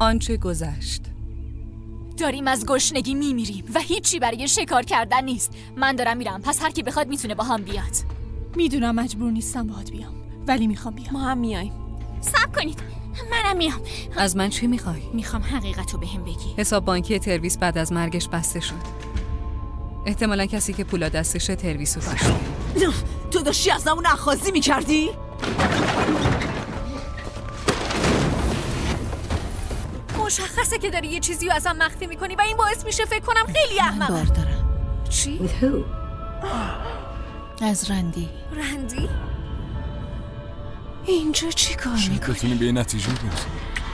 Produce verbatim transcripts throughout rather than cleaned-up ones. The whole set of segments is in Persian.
آنچه گذشت. داریم از گشنگی میمیریم و هیچی برای شکار کردن نیست. من دارم میرم، پس هر کی بخواد میتونه با هم بیاد. میدونم مجبور نیستم باهات بیام، ولی میخوام بیام. ما هم میایم. صبر کنید، منم میام. از من چی میخوای؟ میخوام حقیقتو بهم بگی. حساب بانکی ترویس بعد از مرگش بسته شد. احتمالا کسی که پولا دستشه ترویسو کشته. تو داشتی از همون اخاذی میکردی؟ مشخصه که داری یه چیزی رو ازم مخفی میکنی و این باعث میشه فکر کنم خیلی احمقم. بار دارم. چی؟ از رندی. رندی؟ اینجا چی کار میکنی؟ شاید بتونی به نتیجه برسی.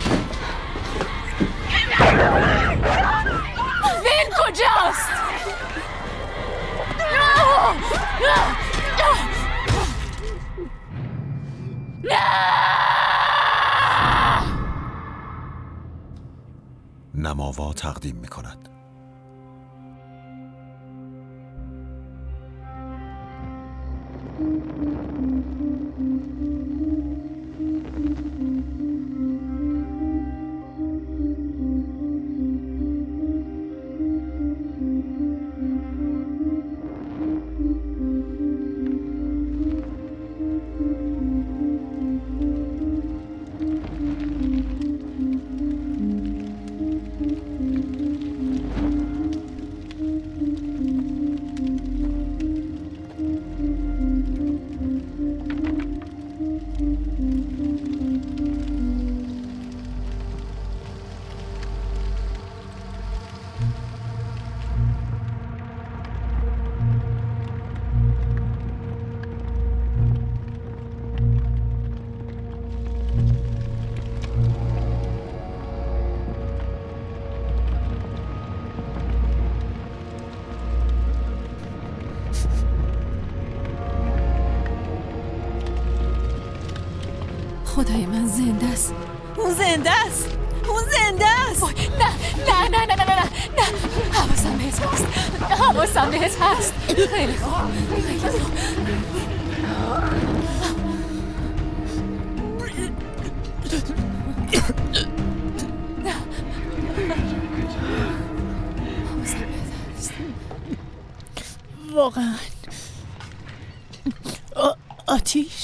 وین کجاست؟ نماوا تقدیم میکند. خدای من زنده است. اون زنده است. اون زنده است. نه نه نه نه نه نه نه حواسم بهت هست. حواسم بهت هست. خیلی خوب. خیلی خوب. واقعا آ- آتیش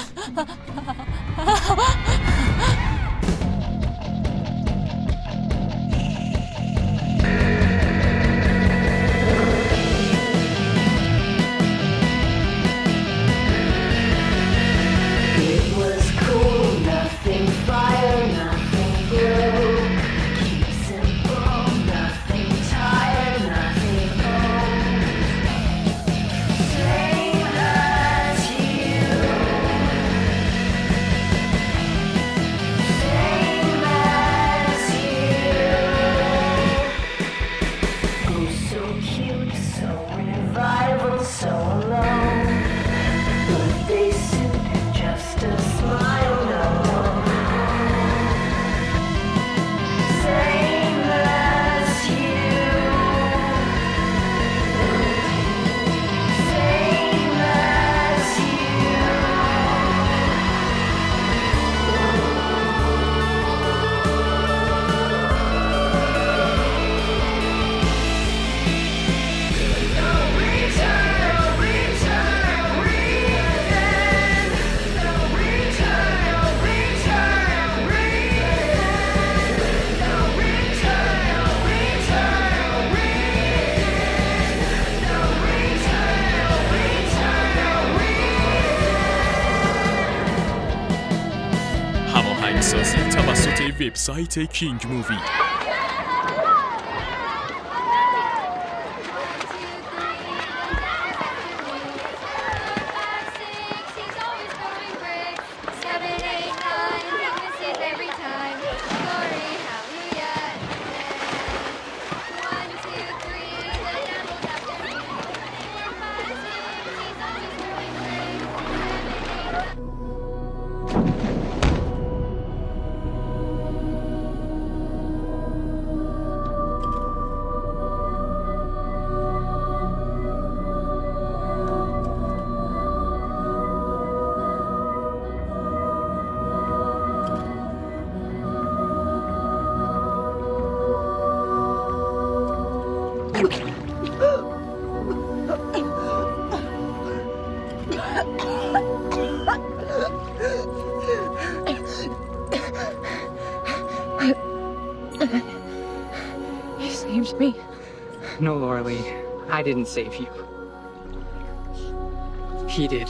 هماهنگسازی توسط وبسایت کینگ مووی. Me? No, Laura Lee. I didn't save you. He did.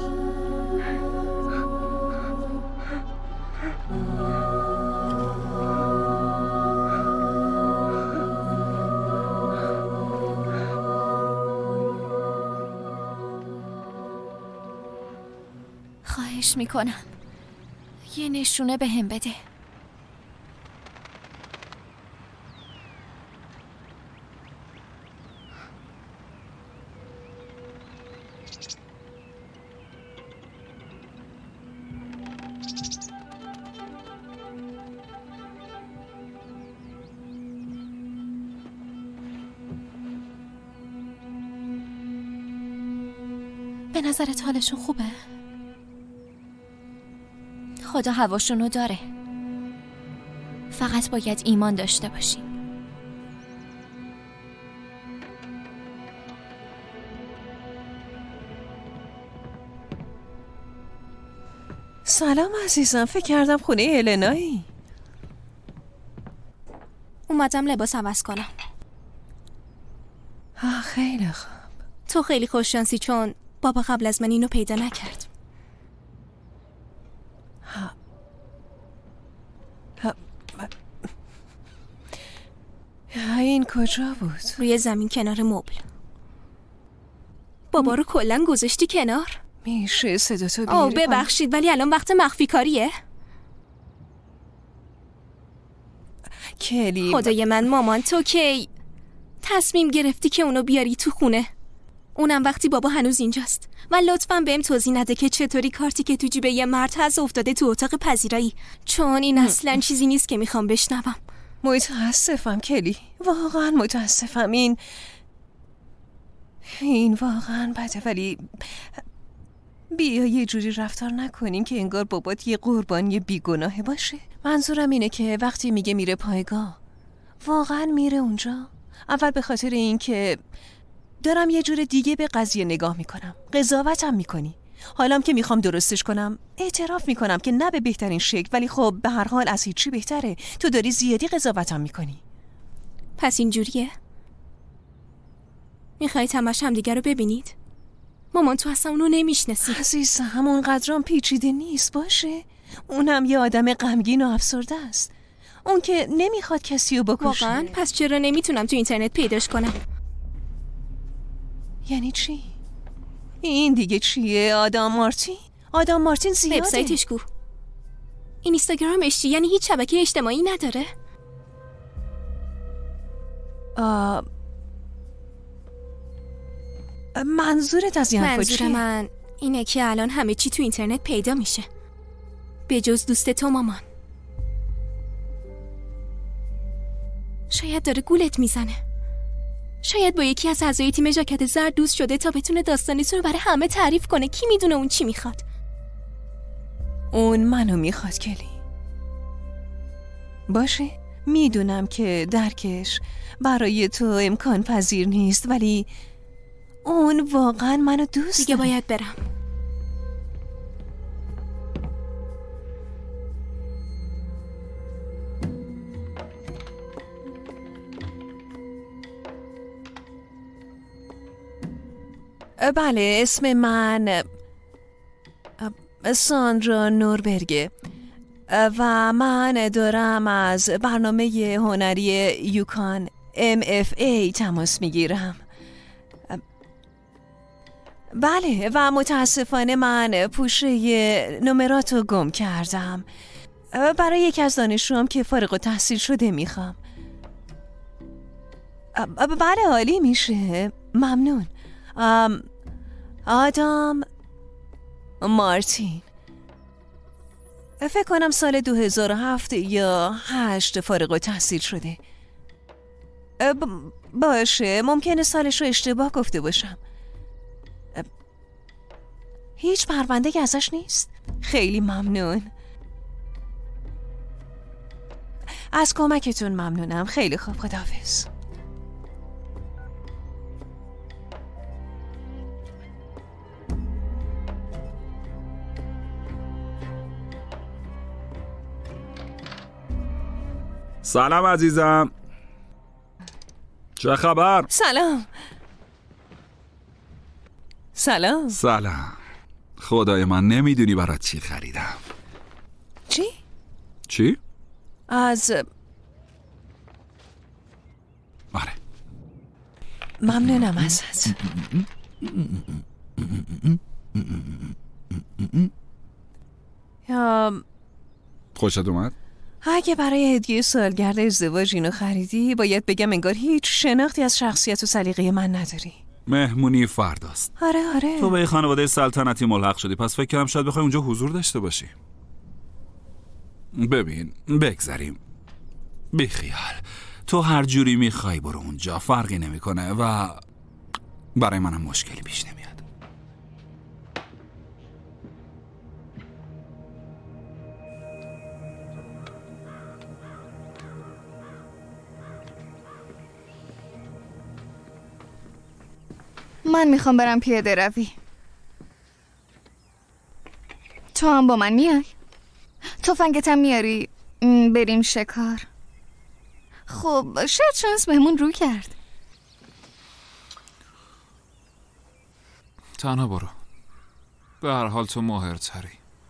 خواهش میکنم یه نشونه به هم بده. به نظرت حالشون خوبه؟ خدا هواشونو داره. فقط باید ایمان داشته باشیم. سلام عزیزم، فکر کردم خونه النایی. اومدم لباس عوض کنم. آه خیلی خوب. تو خیلی خوششانسی چون بابا قبل از من اینو پیدا نکرد. ها. ها. این کجا بود؟ روی زمین کنار مبل. بابا رو کلن گذاشتی کنار؟ میشه صدا تو بیاری؟ آه ببخشید ولی الان وقت مخفی کاریه. کلی خدای من مامان تو کی تصمیم گرفتی که اونو بیاری تو خونه؟ اونم وقتی بابا هنوز اینجاست. و لطفاً بهم توضیح نده که چطوری کارتی که تو جیب یه مرد هست افتاده تو اتاق پذیرایی، چون این اصلاً چیزی نیست که میخوام بشنوم. متاسفم کلی، واقعاً متاسفم. این این واقعاً بده، ولی بیا یه جوری رفتار نکنین که انگار بابات یه قربانی بیگناه باشه. منظورم اینه که وقتی میگه میره پایگاه واقعاً میره اونجا؟ اول به خاطر این که دارم یه جور دیگه به قضیه نگاه میکنم، قضاوتم میکنی. حالام که میخوام درستش کنم اعتراف میکنم که نه به بهترین شکل، ولی خب به هر حال از هیچی بهتره. تو داری زیادی قضاوتم میکنی. پس اینجوریه؟ میخوایی همش هم دیگه رو ببینید؟ مامان تو اصلا اونو نمیشناسی. عزیزم اونقدرام پیچیده نیست باشه. اونم یه آدم غمگین و افسرده است. اون که نمیخواد کسی رو بکشه. واقعا؟ پس چرا نمیتونم تو اینترنت پیداش کنم؟ یعنی چی؟ این دیگه چیه؟ آدم مارتین؟ آدم مارتین زیاده. وبسایتش کو؟ این اینستاگرامش چی؟ یعنی هیچ شبکه اجتماعی نداره؟ آه... منظورت از این حرفا چیه؟ منظور من اینه که الان همه چی تو اینترنت پیدا میشه به جز دوست تو مامان. شاید داره گولت میزنه. شاید با یکی از اعضای تیم ژاکت زرد دوست شده تا بتونه داستانیتون رو برای همه تعریف کنه. کی میدونه اون چی میخواد؟ اون منو میخواد کلی. باشه میدونم که درکش برای تو امکان پذیر نیست، ولی اون واقعا منو دوست دیگه باید برم. بله اسم من ساندرا نوربرگه و من دارم از برنامه هنری یوکان ام اف ای تماس میگیرم. بله و متاسفانه من پوشه نمراتو گم کردم. برای یکی از دانشجوام که فارغ التحصیل شده میخوام. بله عالی میشه، ممنون. آدم مارتین، فکر کنم سال دو هزار و هفت یا هشت فارغ التحصیل شده. باشه ممکنه سالش رو اشتباه گفته باشم. هیچ پرونده که ازش نیست؟ خیلی ممنون از کمکتون. ممنونم. خیلی خوب، خداحافظ. سلام عزیزم. چه خبر؟ سلام. سلام. سلام. خدای من نمیدونی برات چی خریدم. چی؟ چی؟ از آره. ممنونم ازت. یا خوشت اومد؟ اگه برای هدیه سالگرد ازدواج اینو خریدی، باید بگم انگار هیچ شناختی از شخصیت و سلیقه من نداری. مهمونی فرداست. آره آره. تو به یه خانواده سلطنتی ملحق شدی، پس فکر کنم شاید بخوای اونجا حضور داشته باشی. ببین، بگذاریم. بی خیال. تو هر جوری میخوای برو اونجا، فرقی نمیکنه و برای منم مشکلی پیش نمیاد. من میخوام برم پیاده روی. تو هم با من میای؟ تفنگتم میاری؟ بریم شکار. خب شاید شانس بهمون رو کرد. تنها برو. به هر حال تو ماهرتری.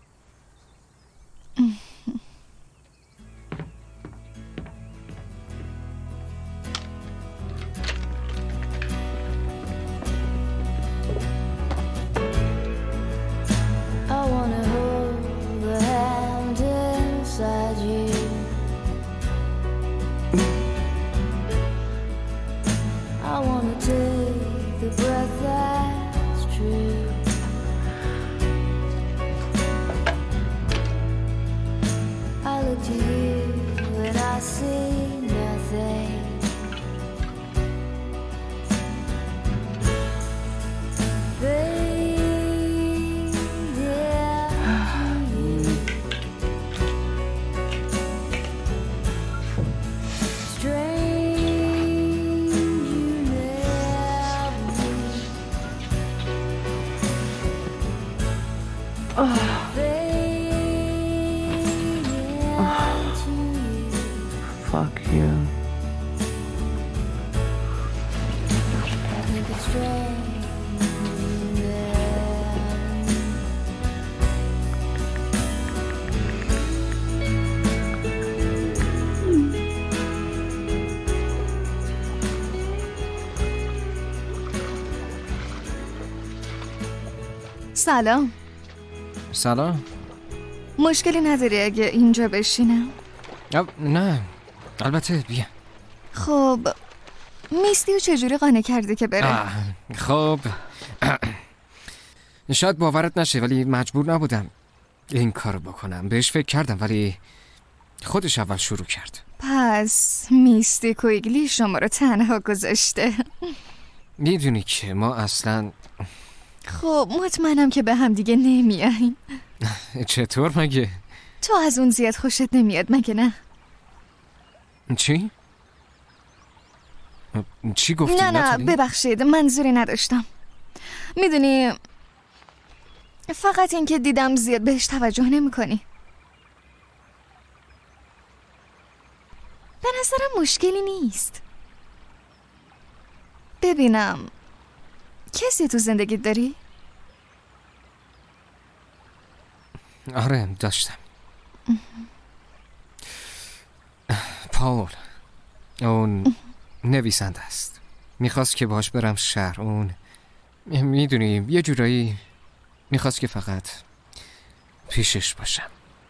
Fuck you. سلام. سلام. مشکلی نداری اگه اینجا بشینم؟ نه البته بیا. خب میستی و چجوری قانع کردی که بره؟ خب شاید باورت نشه ولی مجبور نبودم این کارو بکنم. بهش فکر کردم ولی خودش اول شروع کرد. پس میستی کویگلی شما رو تنها گذاشته. میدونی که ما اصلا خب مطمئنم که به هم دیگه نمیاین. چطور مگه؟ تو از اون زیاد خوشت نمیاد مگه نه؟ چی؟ چی گفتی؟ نه نه ببخشید منظوری نداشتم. میدونی فقط این که دیدم زیاد بهش توجه نمی کنی. به نظرم مشکلی نیست. ببینم کسی تو زندگی داری؟ آره داشتم. پاول. اون نویسنده است. میخواست که باش برم شهر. اون میدونی یه جورایی میخواست که فقط پیشش باشم.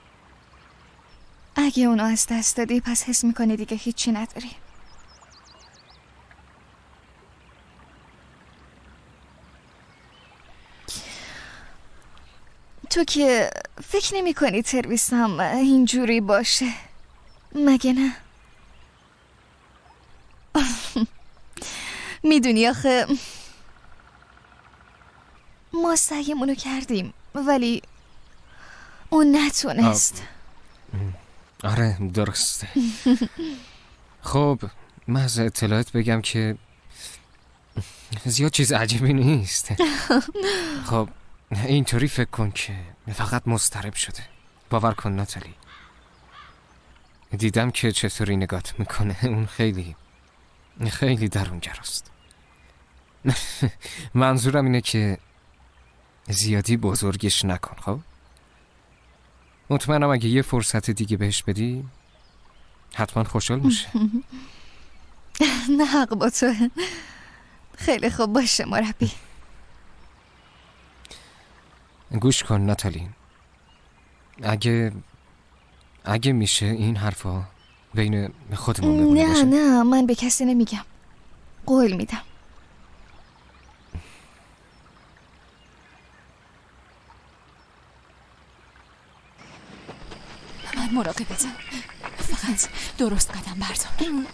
اگه اونو از دست دادی پس حس میکنی دیگه هیچی نداری. تو که فکر نمی کنی ترویسم اینجوری باشه مگه نه؟ میدونی آخه ما سعیمونو کردیم ولی اون نتونست. آره درسته. خب من از اطلاعات بگم که زیاد چیز عجیبی نیست. خب اینطوری فکر کن که فقط مضطرب شده. باور کن ناتالی، دیدم که چطوری نگات میکنه. اون خیلی خیلی درونگراست. منظورم اینه که زیادی بزرگش نکن. خب مطمئنم اگه یه فرصت دیگه بهش بدی حتما خوشحال میشه. نه حق با تو. خیلی خوب باشه مربی. گوش کن ناتالی، اگه اگه میشه این حرفا بین خودمون بمونه. نه باشه؟ نه من به کسی نمیگم، قول میدم. من مراقبتم، فقط درست قدم بردار.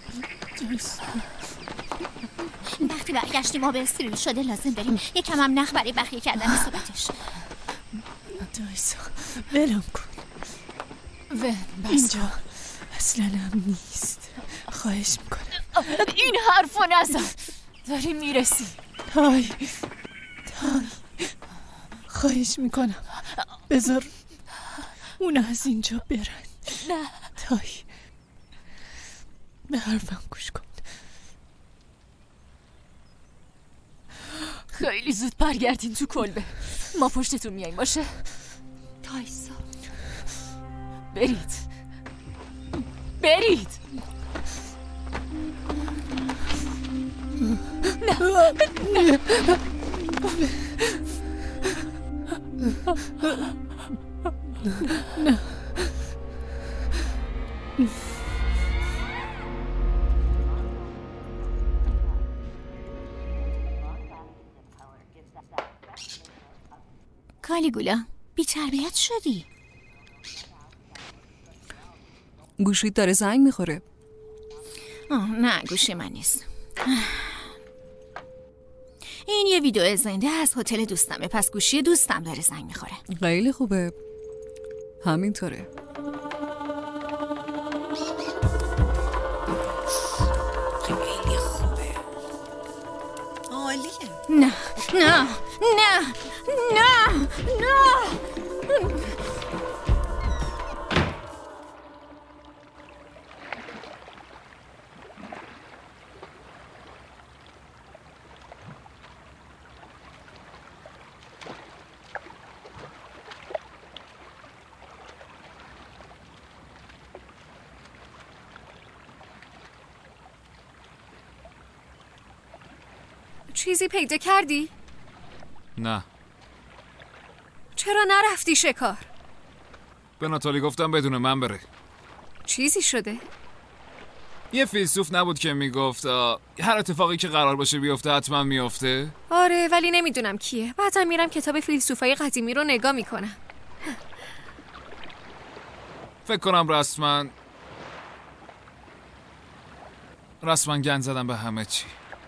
وقتی برگشتیم آب استریل شده لازم داریم یکم هم نخ برای بخیه کردن صورتش. دایسا ولم کن. ون بس اینجا اصلا هم نیست. خواهش میکنم این حرفو نزن، داریم میرسی. تای تای خواهش میکنم بذار اون از اینجا برن. نه تای به حرفم گوش کن. خیلی زود برگردین تو کلبه، ما پشتتون میاییم باشه؟ تایسا برید برید. نه نه کالیگولا بی تربیت شدی. گوشیت داره زنگ میخوره. آه نه گوشی من نیست. این یه ویدیو زنده از هتل دوستمه، پس گوشی دوستم داره زنگ میخوره. خیلی خوبه، همینطوره. خیلی خوبه، عالیه. نه نه نه نه نه. چیزی پیدا کردی؟ نه. چرا نرفتی شکار؟ به ناتالی گفتم بدون من بره. چیزی شده؟ یه فیلسوف نبود که میگفت هر اتفاقی که قرار باشه بیفته حتما میفته؟ آره ولی نمیدونم کیه. بعدم میرم کتاب فیلسوفای قدیمی رو نگاه میکنم. فکر کنم رسما رسما گند زدم به همه چی.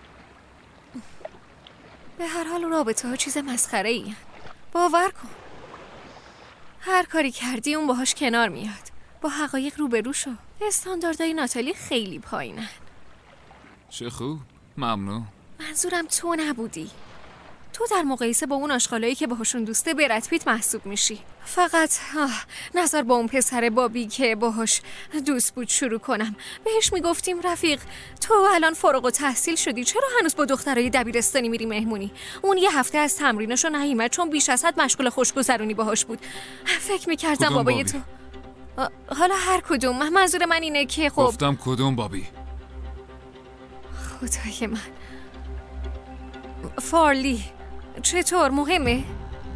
به هر حال رابطه ها چیز مسخره ای. باور کن هر کاری کردی اون باهاش کنار میاد. با حقایق روبرو شو. استانداردهای ناتالی خیلی پایینن. چه خوب، ممنون. منظورم تو نبودی. تو در مقایسه با اون آشغالایی که باهاشون دوسته برد پیت محسوب میشی. فقط آه نظر با اون پسر بابی که باهاش دوست بود شروع کنم. بهش میگفتیم رفیق تو الان فارغ التحصیل شدی، چرا هنوز با دخترای دبیرستانی میری مهمونی؟ اون یه هفته از تمریناشو نیومد چون بیش از حد مشغول خوشگذرونی باهاش بود. فکر میکردم بابای تو. حالا هر کدوم، منظور من اینه که خب گفتم کدوم بابی؟ خدای من. فارلی چطور، مهمه؟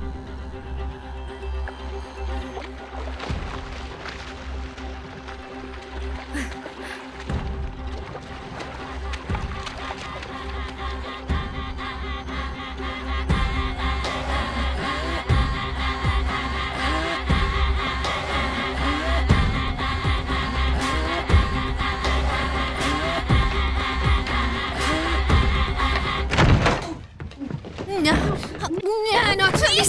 نه ناتالی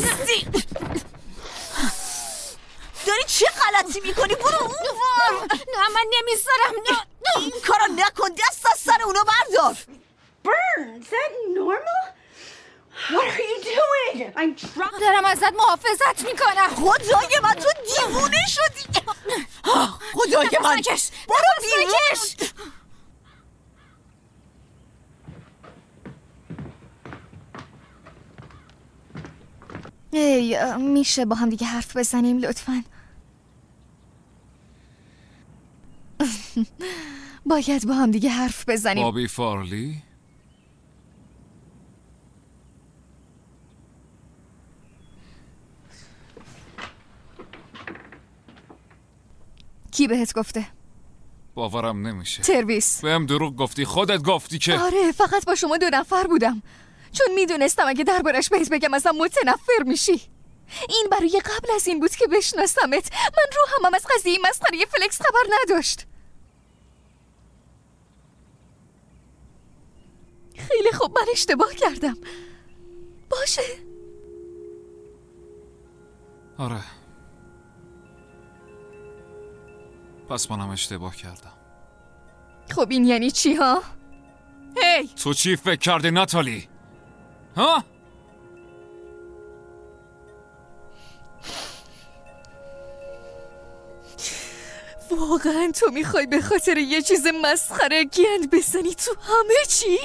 داری چه غلطی میکنی؟ برو اون ور. نه من نمیذارم. این کارو نکن، دست از سر اونو بردار. Burn, is that normal? What are you doing? I'm trying. دارم ازت محافظت میکنم. خدای من تو دیوونه شدی. خدای من برو بیرون. ای میشه با هم دیگه حرف بزنیم لطفاً؟ باید با هم دیگه حرف بزنیم. بابی فارلی؟ کی بهت گفته؟ باورم نمیشه. ترویس. بهم دروغ گفتی، خودت گفتی که. آره فقط با شما دو نفر بودم، چون میدونستم اگه دربارش بهت بگم ازم متنفر میشی. این برای قبل از این بود که بشناسمت. من روحم هم از قضیه مسخره فلکس خبر نداشت. خیلی خوب، من اشتباه کردم. باشه. آره، پس منم اشتباه کردم. خب این یعنی چی ها؟ هی تو چی فکر کردی ناتالی؟ ها؟ واقعا تو میخوای به خاطر یه چیز مسخره گند بزنی تو همه چی؟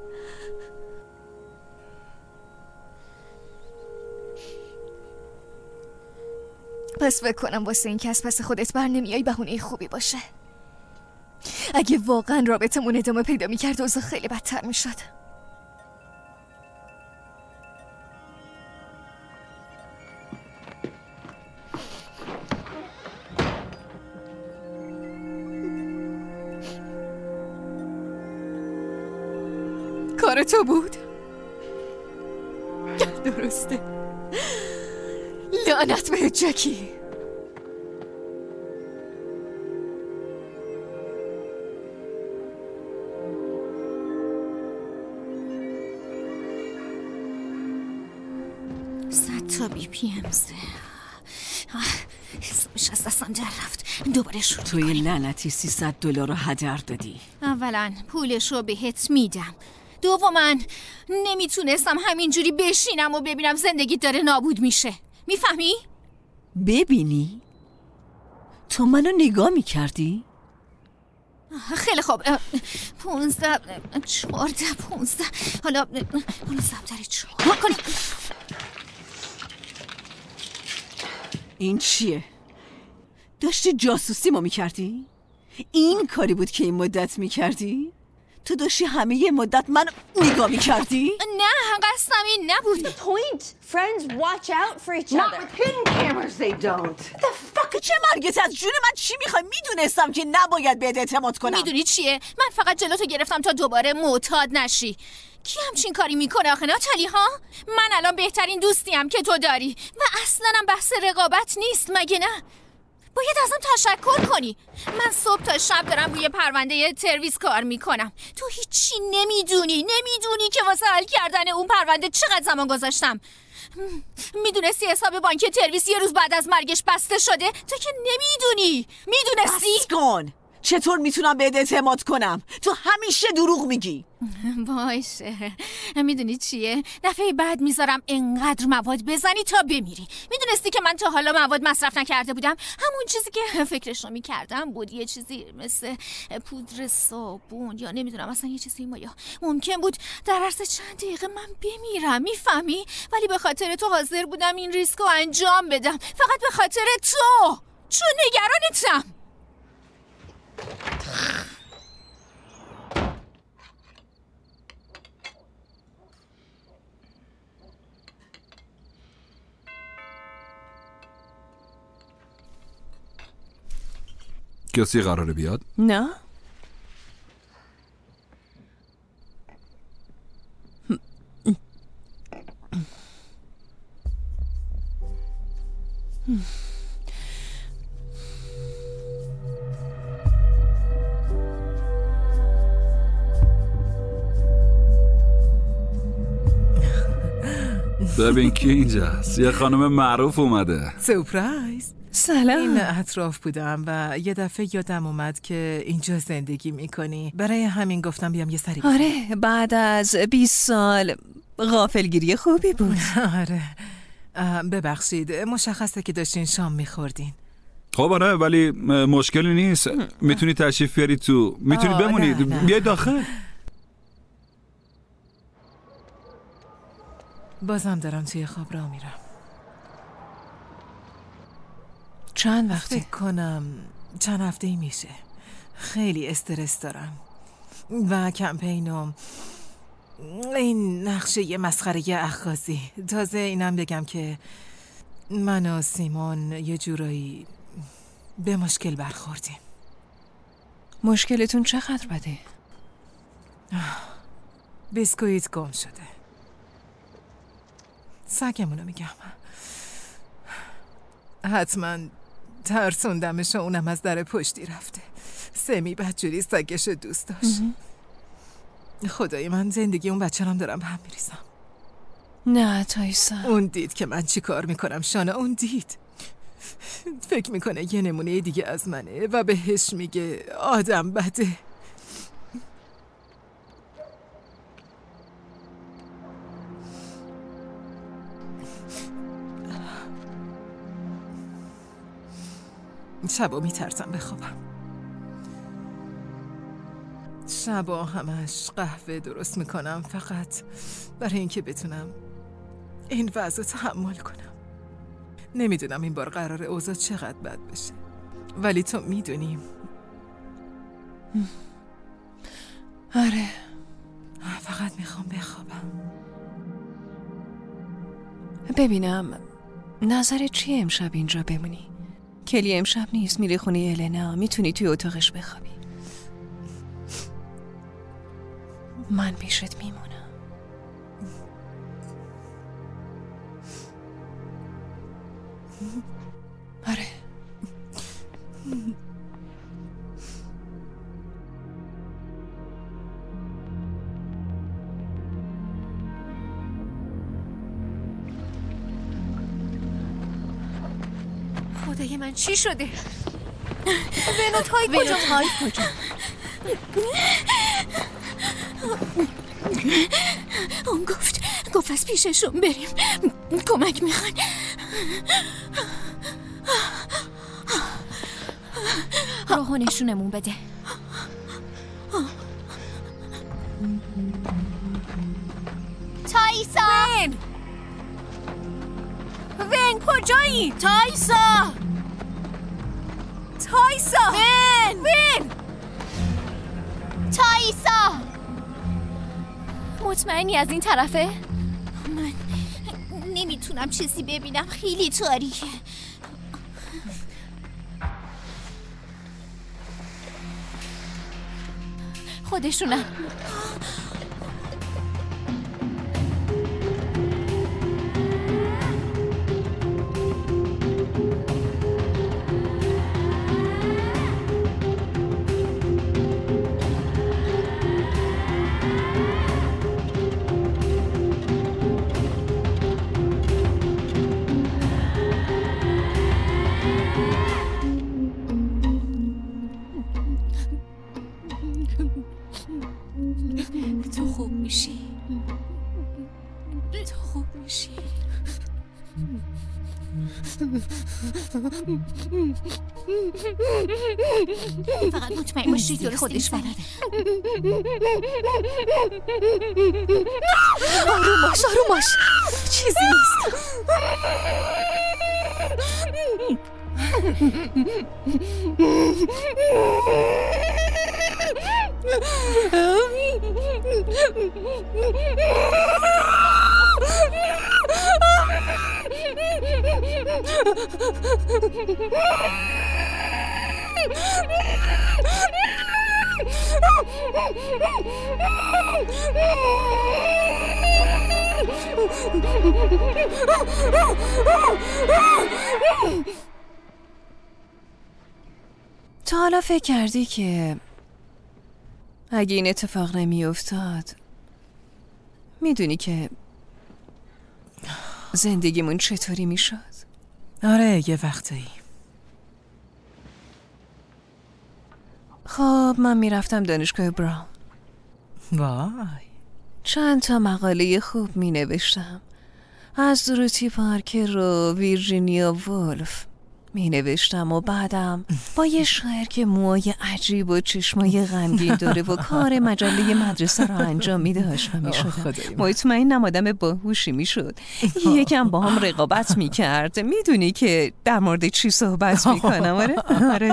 پس فکر کنم واسه این که از پس خودت بر نمیای بهونه خوبی باشه. اگه واقعا رابطمون ادامه پیدا میکرد اوضاع خیلی بدتر میشد. کار تو بود؟ درسته. لعنت به جکی. صد تا بی پی ام سه. حسابش از دستم در رفت. دوباره شروع توی کنیم. لعنتی سیصد دلار رو هدر دادی. اولا پولش رو بهت میدم، دوما نمیتونستم همینجوری بشینم و ببینم زندگی داره نابود میشه. میفهمی؟ ببینی؟ تو منو نگاه میکردی؟ خیلی خوب. پونزده چهارده پونزده. حالا حالا زبدر چهار کنیم. این چیه؟ داشتی جاسوسی ما میکردی؟ این کاری بود که این مدت میکردی؟ تو داشتی همه یه مدت من نگاه میکردی؟ نه قصدم این نبود. The point. Friends watch out for each other. Not with hidden cameras they don't. The fuck چه مرگت از جون من چی میخوای؟ میدونستم که نباید بهت اعتماد کنم. میدونی چیه؟ من فقط جلوتو گرفتم تا دوباره معتاد نشی. کی همچین کاری میکنه آخه ناتالی ها؟ من الان بهترین دوستیم که تو داری و اصلا هم بحث رقابت نیست مگه نه؟ باید ازم تشکر کنی. من صبح تا شب دارم روی پرونده ترویس کار میکنم. تو هیچی نمیدونی نمیدونی که واسه حل کردن اون پرونده چقدر زمان گذاشتم. میدونستی حساب بانکی ترویس یه روز بعد از مرگش بسته شده؟ تو که نمیدونی. میدونستی؟ بس کن. چطور میتونم بهت اعتماد کنم؟ تو همیشه دروغ میگی. باشه. میدونی چیه؟ دفعه بعد میذارم انقدر مواد بزنی تا بمیری. میدونستی که من تا حالا مواد مصرف نکرده بودم؟ همون چیزی که فکرش رو میکردم بود یه چیزی مثل پودر صابون یا نمیدونم اصلا یه چیزی مایا. ممکن بود در عرض چند دقیقه من بمیرم. میفهمی؟ ولی به خاطر تو حاضر بودم این ریسک رو انجام بدم. فقط به خاطر تو، چون نگرانتم. کسی قراره بیاد؟ نه. ببین کی اینجاست؟ یه خانم معروف اومده. سورپرایز. سلام. این اطراف بودم و یه دفعه یادم اومد که اینجا زندگی میکنی. برای همین گفتم بیام یه سری بکنم. آره بعد از بیست سال غافلگیری خوبی بود. آره ببخشید مشخصه که داشتین شام میخوردین. خب آره ولی مشکلی نیست. میتونی تشریف بیاری تو. میتونی بمونید. بیاید داخل. بازم دارم توی خواب راه میرم. چند وقته؟ فکر کنم چند هفته ای میشه. خیلی استرس دارم و کمپینم این نقشه یه مسخره اخاذی. تازه اینم بگم که من و سیمون یه جورایی به مشکل برخوردیم. مشکلتون چقدر بده؟ بیسکویت گم شده. سگمونو میگم. حتما ترسوندمش و اونم از در پشتی رفته. سمی بدجوری سگشو دوست داشت. خدای من زندگی اون بچه هم دارم به هم میریزم. نه تایسا. اون دید که من چی کار میکنم شانا. اون دید فکر میکنه یه نمونه دیگه از منه و بهش میگه آدم بده. شبا میترسم بخوابم. شبا همش قهوه درست میکنم فقط برای اینکه بتونم این وضع تحمل کنم. نمیدونم این بار قرار اوضاع چقدر بد بشه، ولی تو میدونیم. آره فقط میخوام بخوابم. ببینم نظرت چیه امشب اینجا بمونی؟ کلی امشب نیست، میری خونه النا، میتونی توی اتاقش بخوابی. من پیشت میمونم. آره خدای من چی شده؟ ونوت های کجا؟ ونوت های کجا؟ اون گفت گفت از پیششون بریم. کمک میخوان. راهو نشونمون بده. تایسا ون ون کجایی؟ تایسا تایسا ون ون تایسا مطمئنی از این طرفه؟ من نمیتونم چیزی ببینم، خیلی تاریکه. خودشونن. تو خوب میشی. تو خوب میشی. فقط مطمئن باشی درست خودش بلده. آروم باش آروم باش، چیزی نیست. تا حالا فکر کردی که اگه این اتفاق نمی افتاد میدونی که زندگیمون چطوری می شد؟ آره یه وقتایی. خب من میرفتم دانشگاه براون. وای چند تا مقاله خوب می نوشتم از دوروتی پارکر و ویرجینیا وولف. می نوشتم و بعدم با یه شاعر که موهای عجیب و چشمای غمگین داره و کار مجله مدرسه رو انجام میده آشنا می شدم. مطمئنم آدم باهوشی می شد. یکم با هم رقابت می کرد. میدونی که در مورد چی صحبت می کنم؟ آره؟ آره.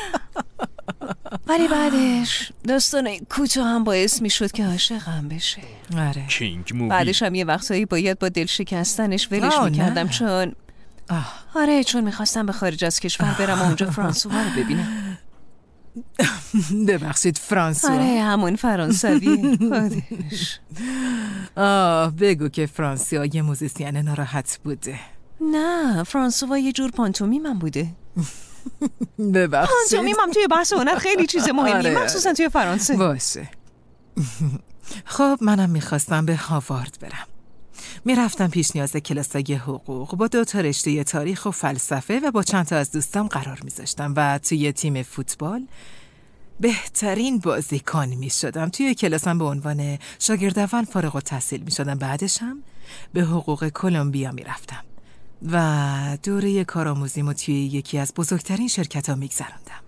ولی بعدش داستان کوتاه هم باعث می شد که عاشقم بشه. آره. کینگ مووی. بعدش هم یه وقتایی باید با دل شکستنش ولش می کردم چون آه. آره چون میخواستم به خارج از کشور برم و اونجا فرانسوا رو ببینم. ببخشید فرانسوا؟ آره همون فرانسوی خودش. آه بگو که فرانسوا یه موزیسین ناراحت بوده. نه فرانسوا یه جور پانتومیم من بوده. ببخشید پانتومیم هم توی بحث هنر خیلی چیز مهمیه. آره. مخصوصا توی فرانسه. باشه. خب منم میخواستم به هاوارد برم. میرفتم پیش نیاز کلاسای حقوق با دو تا رشته تاریخ و فلسفه و با چند تا از دوستام قرار میذاشتم و توی تیم فوتبال بهترین بازیکن میشدم. توی کلاسم به عنوان شاگرد اول فارغ التحصیل میشدم. بعدش هم به حقوق کلمبیا میرفتم و دوره کارآموزیمو توی یکی از بزرگترین شرکت‌ها میگذروندم.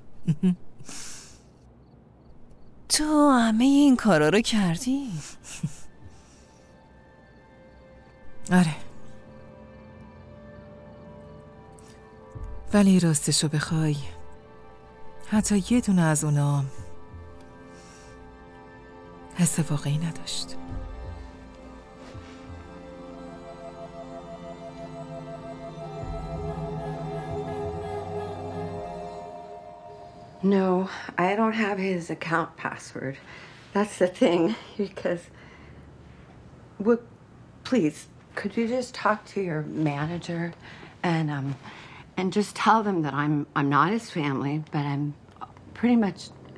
تو همه این کارا رو کردی؟ آره. ولی راستشو بخوای حتی یه دونه از اونا حس واقعی نداشت. No, I don't have his account password. That's the thing, because... Well, please, could you just talk to your manager and um and just tell them that I'm I'm not his family, but I'm pretty much...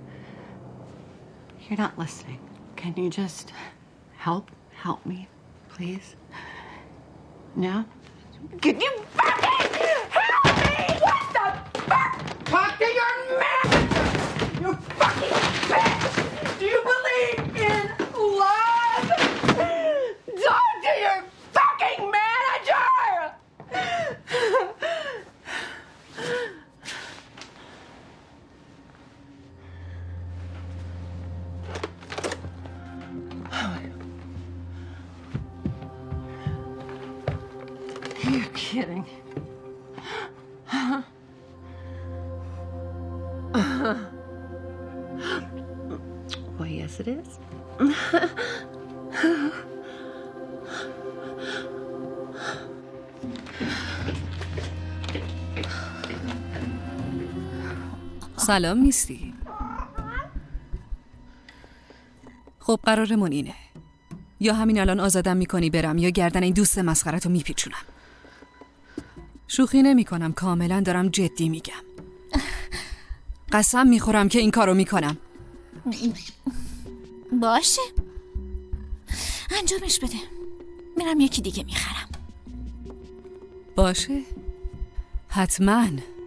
You're not listening. Can you just help help me, please? No? Can you fucking help me? What the fuck? Talk to your manager! You fucking bitch! Do you believe in love? Talk to your fucking manager! You're kidding. Well, yes, it is. سلام نیستی؟ خب قرارمون اینه، یا همین الان آزادم میکنی برم یا گردن این دوست مسخرتو میپیچونم. شوخی نمی کنم، کاملا دارم جدی میگم. قسم میخورم که این کارو میکنم. باشه انجامش بده، میرم یکی دیگه میخرم. باشه حتما.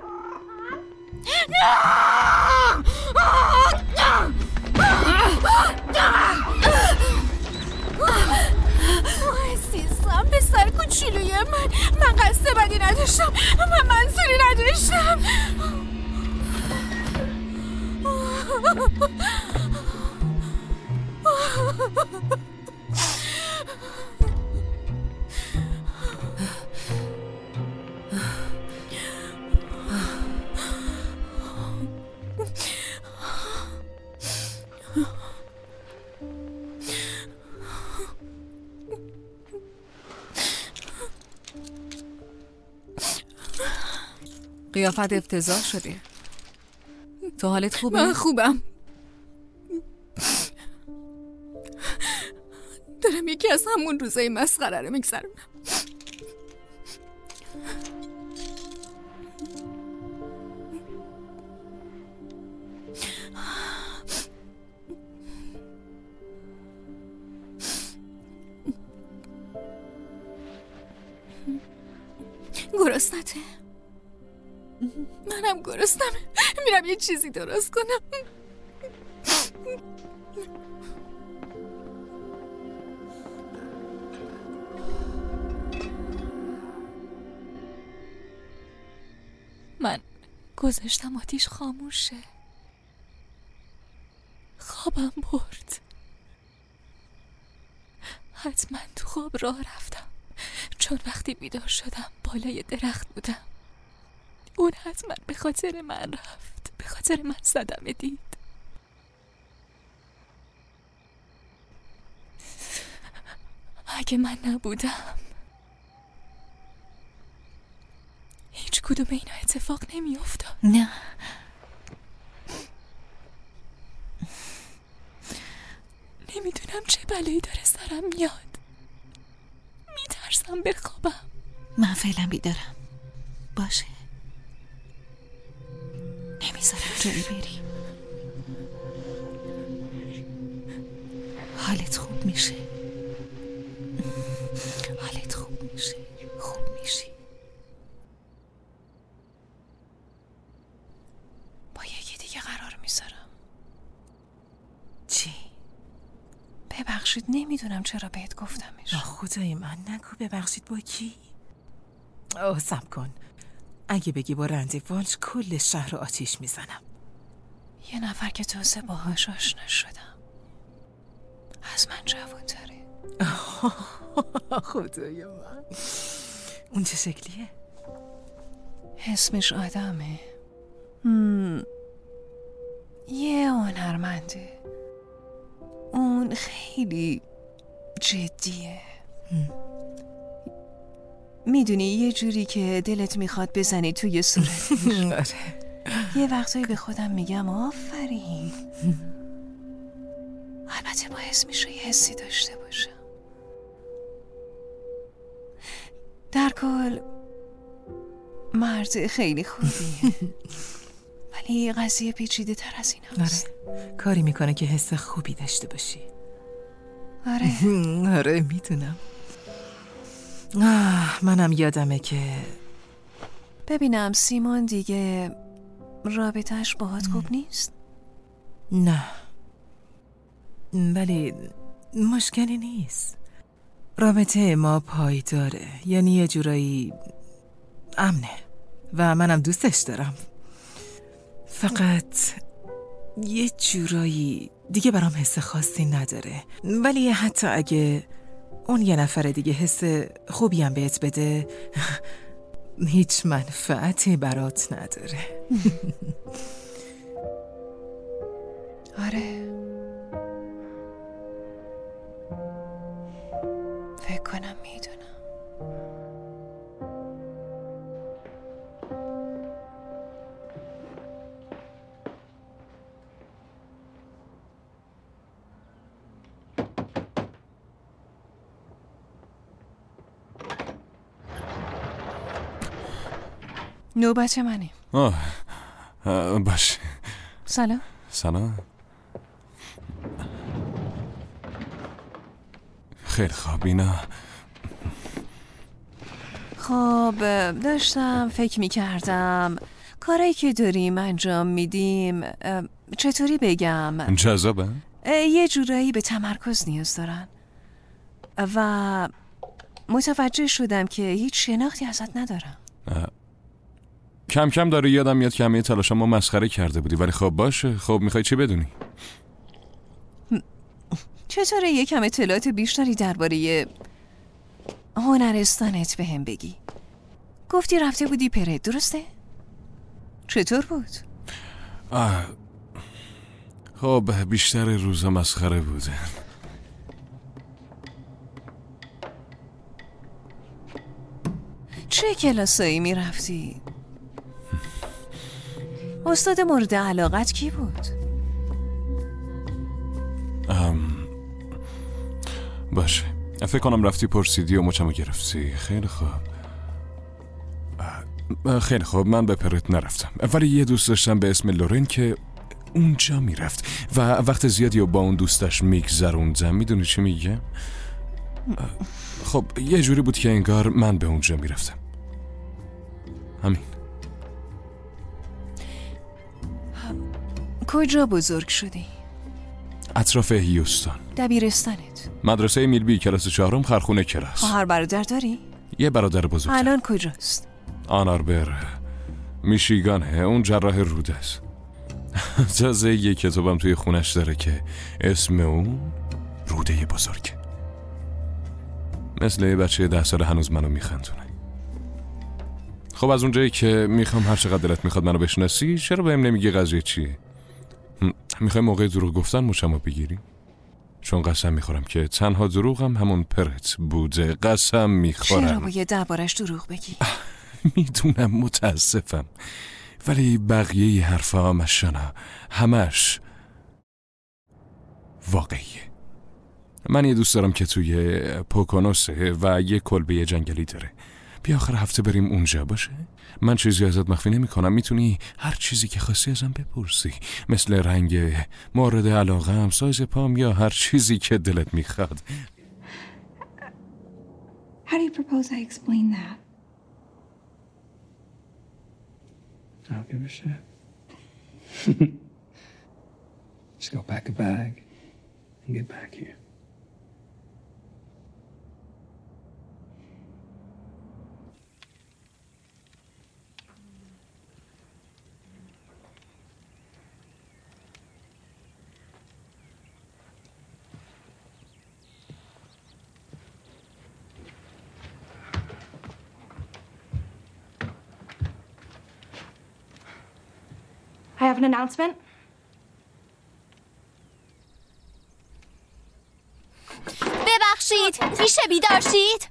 عزیزم پسر کوچولوی من، من قصد بدی نداشتم، من منظوری نداشتم. قیافت افتضاح شده. تو حالت خوبه؟ من خوبم. دارم یکی از همون روزای مسخره رو میگذرونم. گرسنته؟ منم گرسنم. میرم یه چیزی درست کنم. من گذاشتم آتیش خاموشه. خوابم برد. حتما تو خواب راه رفتم، چون وقتی بیدار شدم بالای درخت بودم. اون حتما به خاطر من رفت، به خاطر من صدمه دید. اگه من نبودم هیچ کدوم اینا اتفاق نمی افتاد. نه نمیدونم چه بلایی داره سرم میاد. میترسم بخوابم. من فعلا بیدارم باشه، نمیذارم جایی بری. حالت خوب میشه، حالت خوب میشه، خوب میشی. با یکی دیگه قرار میذارم. چی؟ ببخشید نمیدونم چرا بهت گفتمش. آه خدای من، نگو ببخشید. با کی؟ آه صبر کن، اگه بگی با رندی والش کل شهر رو آتیش میزنم. یه نفر که تازه باهاش آشنا شدم، از من جوان تره. خدای من، اون چه شکلیه؟ اسمش آدمه. هم. یه هنرمنده. اون خیلی جدیه. میدونی یه جوری که دلت میخواد بزنی توی صورتش. آره. یه وقتایی به خودم میگم آفرین. البته با اسمش رو یه حسی داشته باشم. در کل مرد خیلی خوبیه. ولی قضیه پیچیده تر از این هست. آره. کاری میکنه که حس خوبی داشته باشی. آره. آره میدونم. آه منم یادمه که ببینم سیمون دیگه رابطهش باهات خوب نیست؟ نه، ولی مشکلی نیست. رابطه ما پایداره، یعنی یه جورایی امنه و منم دوستش دارم. فقط یه جورایی دیگه برام حس خاصی نداره. ولی حتی اگه اون یه نفر دیگه حس خوبی هم بهت بده، هیچ منفعتی برات نداره. آره، فکر کنم میدونم. نوبت منه. آه باشه. سلام. سلام. خیلی خوب. اینا خب داشتم فکر میکردم کارایی که داریم انجام میدیم چطوری بگم، جذابه؟ یه جورایی به تمرکز نیاز دارن و متوجه شدم که هیچ شناختی ازت ندارم. کم کم داره یادم میاد که همه تلاشم ما مسخره کرده بودی، ولی خب باشه. خب میخوای چی بدونی؟ چطوره یکم اطلاعات بیشتری درباره هنرستانت بهم بگی؟ گفتی رفته بودی پرید، درسته؟ چطور بود؟ آه. خب بیشتر روزا مسخره بوده. چه کلاسایی میرفتی؟ استاد مورد علاقت کی بود؟ ام... باشه، فکر کنم رفتی پرسیدی و مچمو گرفتی. خیلی خوب. خیلی خوب، من به پرت نرفتم، ولی یه دوست داشتم به اسم لورن که اونجا میرفت و وقت زیادی و با اون دوستش میگذروندم. میدونی چی میگه؟ خب یه جوری بود که انگار من به اونجا میرفتم. همین. کجا بزرگ شدی؟ اطراف هیوستون. دبیرستانت؟ مدرسه میلبی، کلاس چهارم، خرخونه کلاس. خواهر برادر داری؟ یه برادر بزرگ. الان کجاست؟ آن آربر. میشیگانه، اون جراح روده است. تازه یه کتابم توی خونش داره که اسم اون روده بزرگه. مثل یه بچه ده ساله هنوز منو میخندونه. خب از اونجایی که میخوام هر چقدر دلت میخواد منو بشناسی، چرا بهم نمیگی قضیه چیه؟ میخوای موقع دروغ گفتن مچمو بگیری؟ چون قسم میخورم که تنها دروغم همون پرت بوده. قسم میخورم. چرا باید دربارش دروغ بگی؟ میدونم، متاسفم، ولی بقیه حرفا مشانا همش واقعیه. من یه دوست دارم که توی پوکونوسه و یه کلبه جنگلی داره. بیا آخر هفته بریم اونجا، باشه؟ من چیزی ازت مخفی نمی کنم. میتونی هر چیزی که خواستی ازم بپرسی، مثل رنگ مورد علاقه‌ام، سایز پام یا هر چیزی که دلت میخواد. How do you propose I explain that? I don't give a shit. Just go pack a bag and get back here. I have an announcement. ببخشید، میشه بیدار شید؟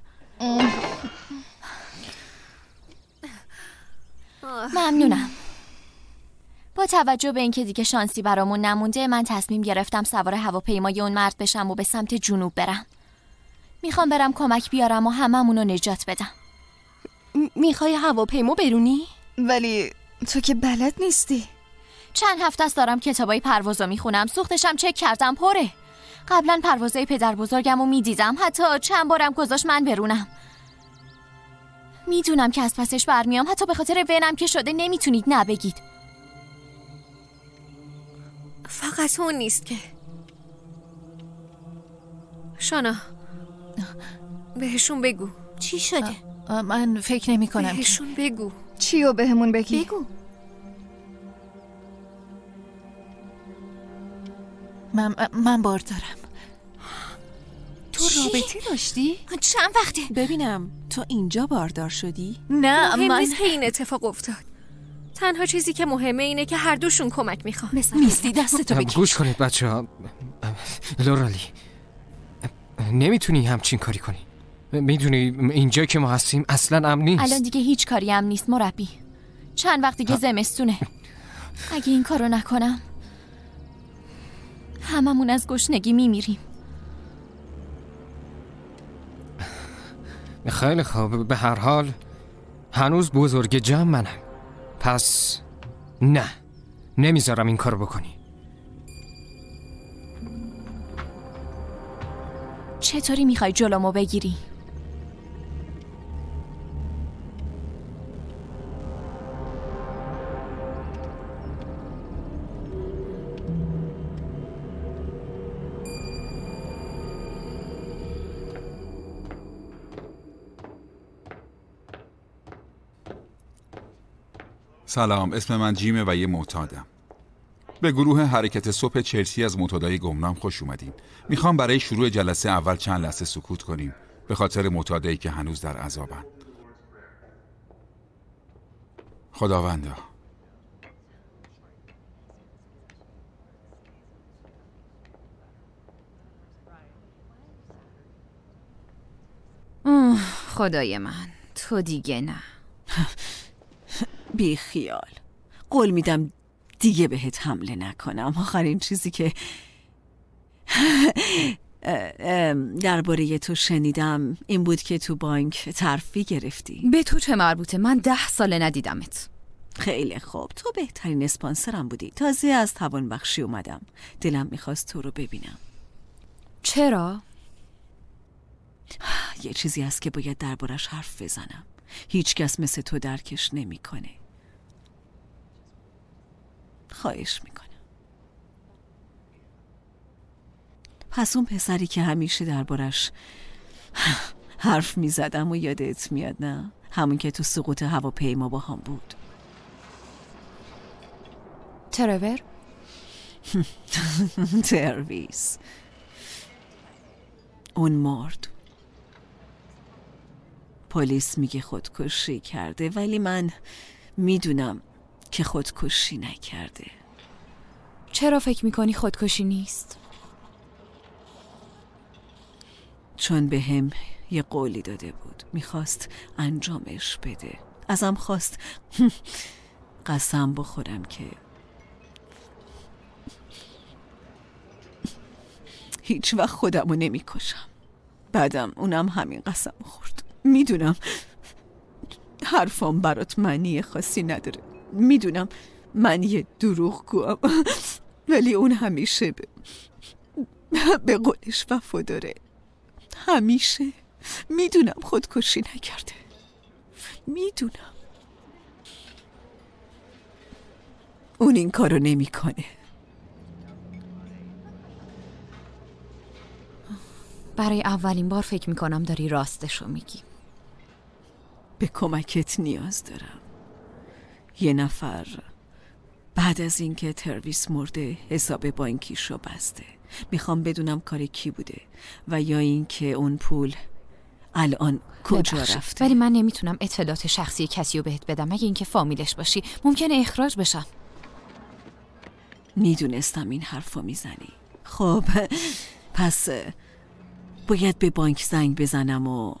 ممنونم. با توجه به اینکه دیگه شانسی برامون نمونده، من تصمیم گرفتم سوار هواپیمای اون مرد بشم و به سمت جنوب برم. میخوام برم کمک بیارم و هممون رو نجات بدم. میخوای هواپیما برونی؟ ولی تو که بلد نیستی. چند هفته است دارم کتابای پروازو میخونم. سوختشم چک کردم، پره. قبلا پروازای پدر بزرگم رو میدیدم، حتی چند بارم گذاشت من برونم. میدونم که از پسش برمیام، حتی به خاطر ونم که شده نمیتونید نبگید. فقط اون نیست که شانا، بهشون بگو. چی شده؟ من فکر نمی کنم. بهشون بگو. چیو بهمون بگی؟ بگو. من من بار دارم. تو رابطه داشتی؟ چند وقته؟ ببینم تو اینجا باردار شدی؟ نه، مهم من نیست که این اتفاق افتاد. تنها چیزی که مهمه اینه که هر دوشون کمک میخوان. نیستی دستتو بکش. گوش کنید بچه ها. لورالی، نمیتونی همچین کاری کنی. میدونی اینجا که ما هستیم اصلا امن نیست. الان دیگه هیچ کاری امن نیست مربی. چند وقت دیگه زمستونه. اگه این کارو نکنم هممون از گشنگی میمیریم. خیلی خوب، به هر حال هنوز بزرگ جمع منم، پس نه، نمیذارم این کارو بکنی. چطوری میخوای جلومو بگیری؟ سلام، اسم من جیمه و یه معتادم. به گروه حرکت صبح چلسی از معتادای گمنام خوش اومدین. میخوام برای شروع جلسه اول چند لحظه سکوت کنیم به خاطر معتادایی که هنوز در عذابن. خداوندا، خدای من، تو دیگه نه. بی خیال، قول میدم دیگه بهت حمله نکنم. آخرین چیزی که درباره تو شنیدم این بود که تو بانک ترفیع گرفتی. به تو چه مربوطه؟ من ده ساله ندیدمت. خیلی خوب، تو بهترین اسپانسرم بودی. تازه از توان بخشی اومدم، دلم میخواست تو رو ببینم. چرا؟ یه چیزی هست که باید دربارش حرف بزنم. هیچ کس مثل تو درکش نمیکنه. خواهش میکنم. پس اون پسری که همیشه دربارش حرف میزدم و یادت میاد، نه؟ همون که تو سقوط هواپیما با هم بود. ترور؟ ترویس اون مرد. پلیس میگه خودکشی کرده، ولی من میدونم که خودکشی نکرده. چرا فکر میکنی خودکشی نیست؟ چون به هم یه قولی داده بود، میخواست انجامش بده. ازم خواست قسم بخورم که هیچ وقت خودمو نمیکشم. بعدم اونم همین قسم خورد. میدونم حرفام برات معنی خاصی نداره، میدونم من یه دروغگوام، ولی اون همیشه به, به قولش وفا داره. همیشه. میدونم خودکشی نکرده، میدونم اون این کارو نمیکنه. برای اولین بار فکر میکنم داری راستشو میگی. به کمکت نیاز دارم. یه نفر بعد از اینکه ترویس مرده حساب بانکیشو بسته. میخوام بدونم کار کی بوده و یا اینکه اون پول الان کجا رفته. ولی من نمیتونم اطلاعات شخصی کسی رو بهت بدم، مگه اینکه فامیلش باشی. ممکنه اخراج بشم. میدونستم این حرفو میزنی. خب پس باید به بانک زنگ بزنم و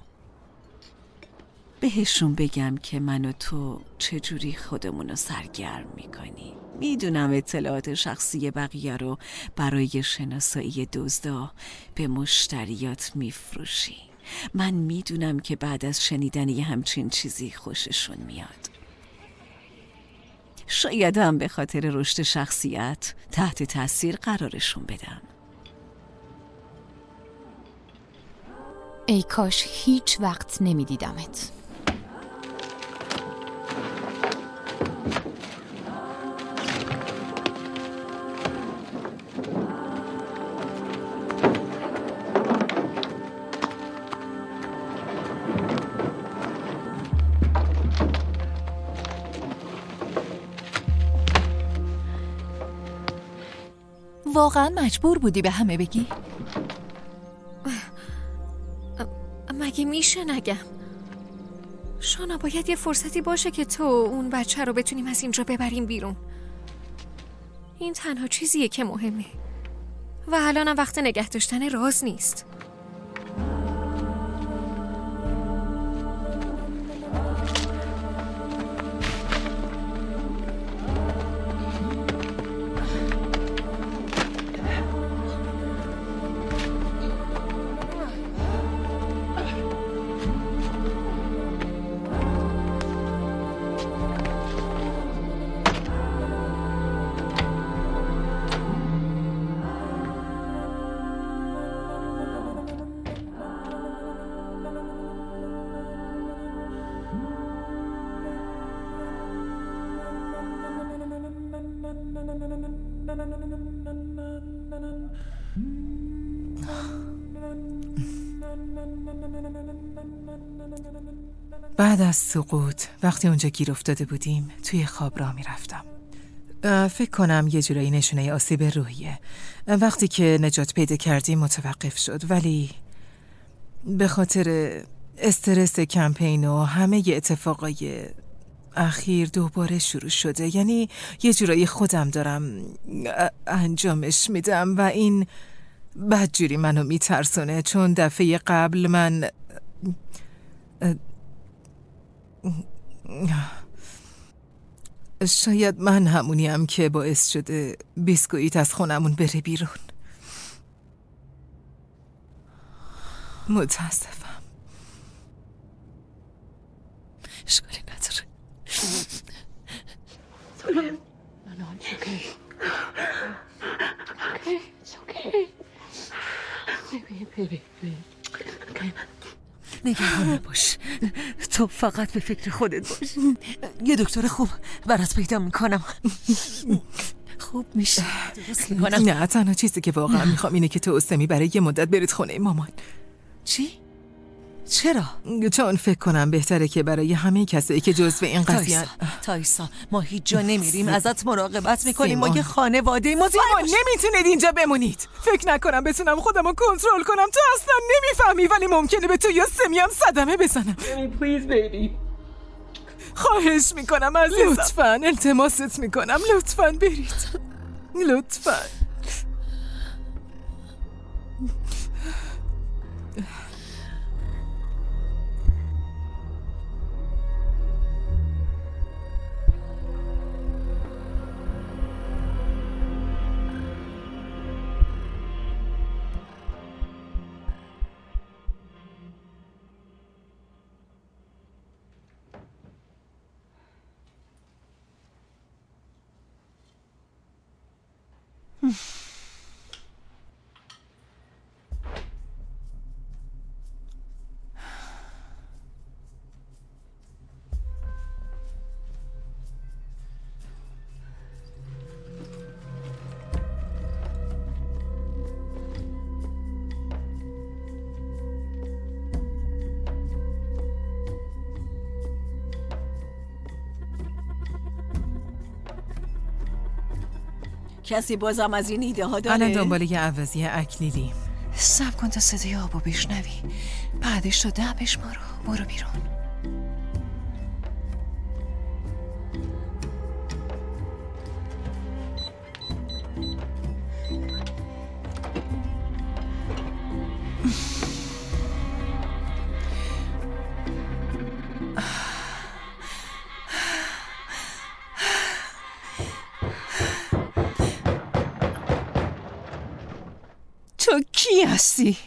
بهشون بگم که من و تو چجوری خودمونو سرگرم میکنی. میدونم اطلاعات شخصی بقیه رو برای شناسایی دزدا به مشتریات میفروشی. من میدونم که بعد از شنیدن یه همچین چیزی خوششون میاد. شاید هم به خاطر رشد شخصیت تحت تاثیر قرارشون بدم. ای کاش هیچ وقت نمیدیدمت. واقعا مجبور بودی به همه بگی؟ مگه میشه نگم؟ شانا باید یه فرصتی باشه که تو اون بچه رو بتونیم از اینجا ببریم بیرون. این تنها چیزیه که مهمه و الانم وقت نگه داشتن راز نیست. بعد از سقوط وقتی اونجا گیر افتاده بودیم توی خواب راه میرفتم. فکر کنم یه جورایی نشونه آسیب روحیه. وقتی که نجات پیدا کردیم متوقف شد، ولی به خاطر استرس کمپین و همه ی اتفاقای اخیر دوباره شروع شده. یعنی یه جورایی خودم دارم انجامش میدم و این بدجوری منو میترسونه، چون دفعه قبل من شاید من همونیم که باعث شده بیسکویت از خونمون بره بیرون. متاسفم. اشکالی نداره. No, no, it's okay. Okay, it's okay. Baby, baby, baby. Okay. نگران نباش، تو فقط به فکر خودت باش. یه دکتر خوب برات پیدا میکنم. خوب میشه. نه، تنها چیزی که واقعا میخوام اینه که تو استمی برای یه مدت برید خونه مامان. چی؟ چرا؟ چون فکر کنم بهتره که برای همه کسایی که جزو این قضیه تایسا تایسا ما هیچ جا نمیریم، ازت مراقبت میکنیم، ما سیمون. یه خانواده ما سیمون نمیتونید اینجا بمونید. فکر نکنم بتونم خودم رو کنترل کنم، تو اصلا نمیفهمی، ولی ممکنه به تو یا سمی هم صدمه بزنم. Please, baby. خواهش میکنم عزیزم، لطفاً التماست میکنم، لطفاً برید، لطفاً. کسی بازم از این ایده ها داره؟ الان دنبال یه عوضی اکلیلی. صبر کن تا صدای آبو بشنوی، بعدش تو ده بشمارو، برو بیرون. تو کی هستی؟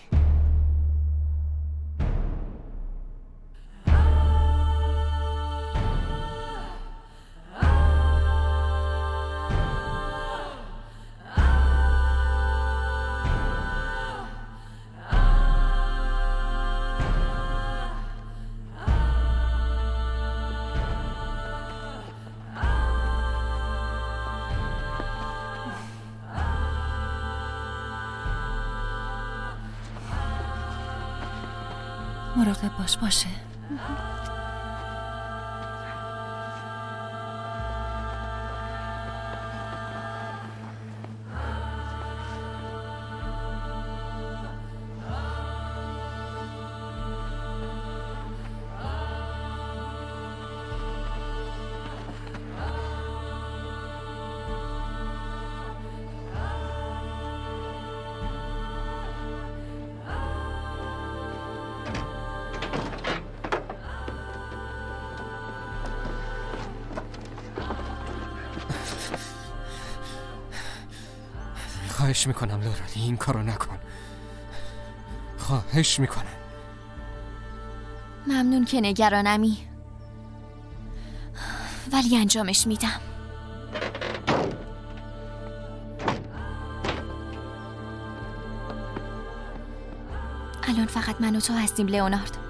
مراقب باش باشه. خواهش میکنم لورانی این کارو نکن، خواهش میکنم. ممنون که نگرانمی، ولی انجامش میدم. الان فقط من و تو هستیم لئونارد.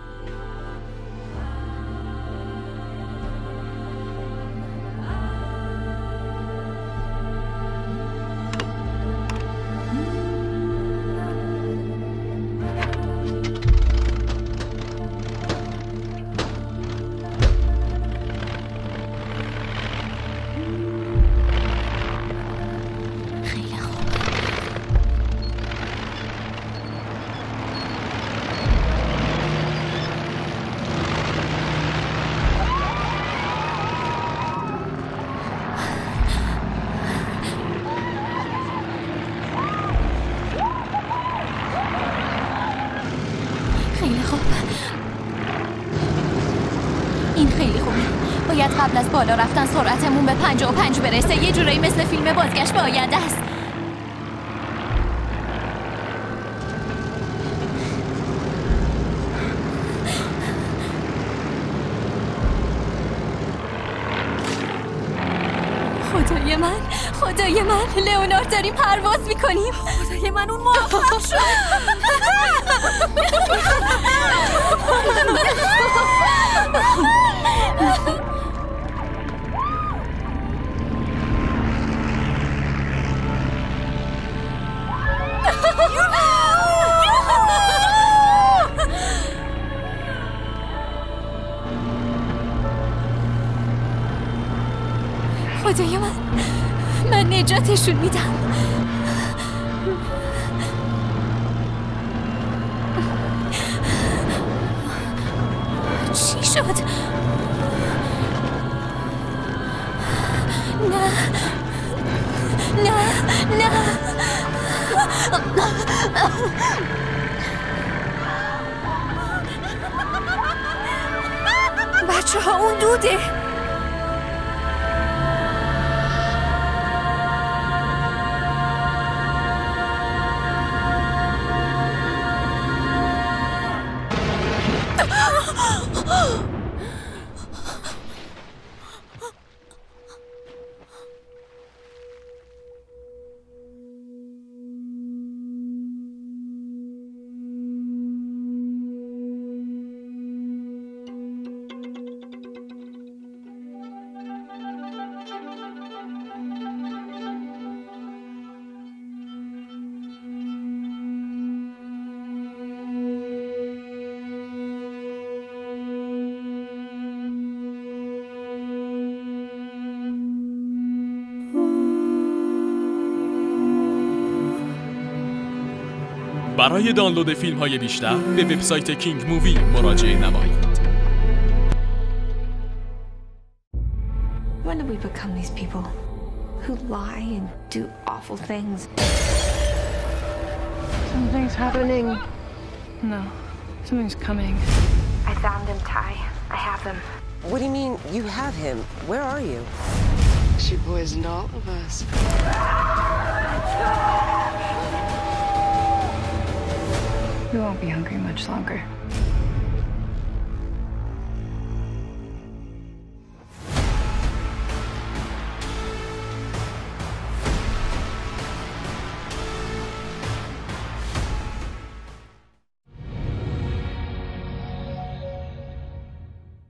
قبل از بالا رفتن سرعتمون به پنجاه و پنج برسه، یه جورایی مثل فیلم بازگشت به آینده است. خدای من، خدای من، لئونارد داریم پرواز میکنیم. خدای من اون موفق شد. خدای من، من نجاتشون میدم. چی شد؟ نه نه نه بچه ها، اون دوده. برای دانلود فیلم های بیشتر به وبسایت کینگ مووی مراجعه نمایید. When did we become these people who lie and do awful things? Something's happening. No, something's coming. I found him, Ty. I have him. What do you mean you have him? Where are you? She poisoned all of us. We won't be hungry much longer.